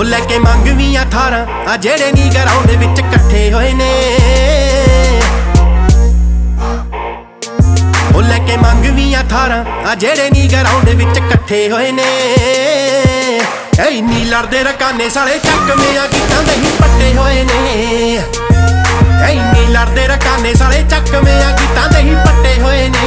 लेके मंगवियां थारां आ जेड़े नी ग्राउंड विच कट्ठे होए ने। लेके मंगवियां थारां आ जेड़े नी ग्राउंड विच कट्ठे होए ने। इन्नी लड़दे रकाने साले चकमियां गीतां दे ही पट्टे होए ने। इन्नी लड़दे रकाने साले चकमियां गीतां दे ही पट्टे होए ने।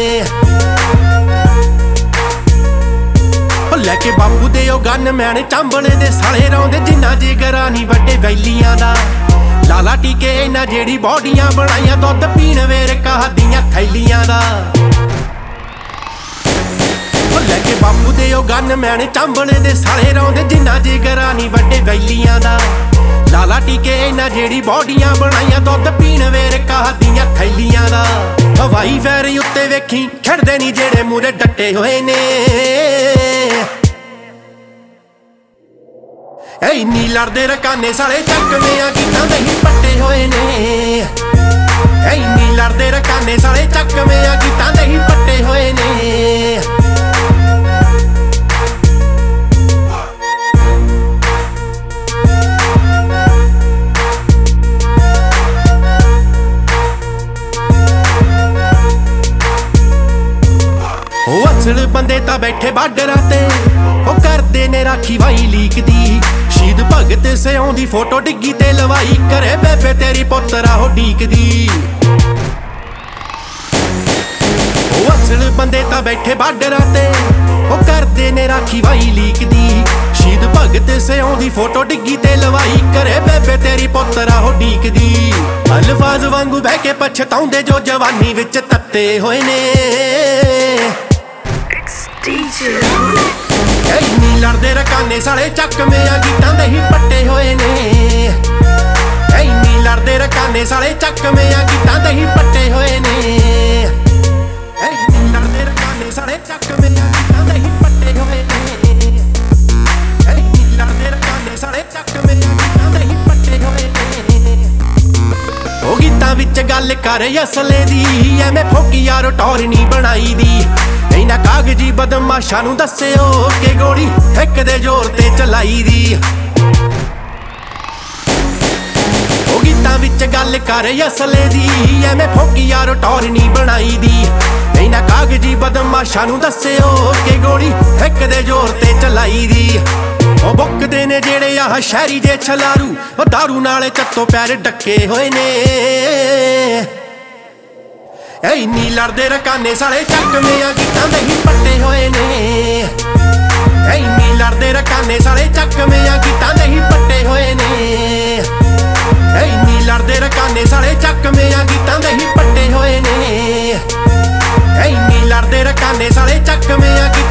लेके बापू दे ओ गन मैन चांबले दे साले रौंदे जिन्ना जिगरा नी वड्डे वैलियां दा। लाला टीके इन्ना जेड़ी बॉडियां बनाइयां दुध पीण वेरका दियां थैलियां दा। लेके बापू दे ओ गन मैन चांबले दे साले रौंदे जिन्ना जिगरा नी वड्डे वैलियां दा। लाला टीके इन्ना जेड़ी बॉडियां बनाइयां दुध पीण वेरका दियां थैलियां दा। हवाई फैर उत्ते वेखी खड़दे नी जेड़े मूरे डट्टे होए ने। इन्नी लड़दे रकाने साले चकमियां गीतां दे ही पट्टे होए ने। इन्नी लड़दे रकाने साले चकमियां गीतां दे ही पट्टे होए ने। असल बंदे तां बैठे बार्डरां ते ओ करदे ने राखी वाई लीक दी। शहीद भगत सिंह दी फोटो डिग्गी ते लवाई करे बेबे तेरी पुत्तरा हो डीकदी। असल बंदे तां बैठे बार्डरां ते ओ करदे ने राखी वाई लीक दी। शहीद भगत सिंह दी फोटो डिग्गी ते लवाई करे बेबे तेरी पुत्तरा हो डीकदी। अल्फाज वांगू बह के पछताउंदे जो जवानी विच तत्ते होए ने। इन्नी लड़दे रकाने साले चकमियां गीतां दे ही पट्टे होए ने। इन्नी लड़दे रकाने साले चकमियां गीतां दे ही पट्टे होए ने। इन्नी लड़दे रकाने साले चकमियां गीतां दे ही पट्टे होए ने। इन्नी लड़दे रकाने साले चकमियां गीतां दे ही पट्टे होए ने। ओ गीतां विच गल कर असले दी एवें फोकी यारो टौर नी बनाई दी। इन्हां कागजी बदमाशां नूं दस्सिओ कि गोली हिक दे जोर ते चलाई दी। ओ गीतां विच गल कर असले दी एवें फोकी यारो टौर नी बनाई दी। इन्हां कागजी बदमाशां नूं दस्सिओ कि गोली हिक दे जोर ते चलाई दी। ओ बुकदे ने जेड़े आह शहरी जे छलारू ओ दारू नाल चत्तो पैर डक्के होए ने। इन्नी लड़दे रकाने साले चकमियां गीतां दे ही पट्टे होए ने। इन्नी लड़दे रकाने साले चकमियां गीतां दे ही पट्टे होए ने। इन्नी लड़दे रकाने साले चकमियां गीतां दे ही पट्टे होए ने। इन्नी लड़दे रकाने साले चकमियां